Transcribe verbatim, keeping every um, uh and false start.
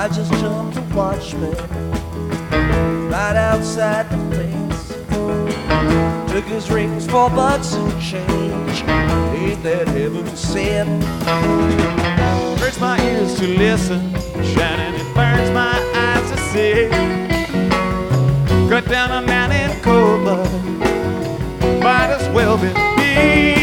I just jumped to watch me right outside the fence. Took his rings for bucks and change. Ain't that heaven sent? Hurts my ears to listen, shining it burns my eyes to see. Cut down a man in cold blood, might as well be me.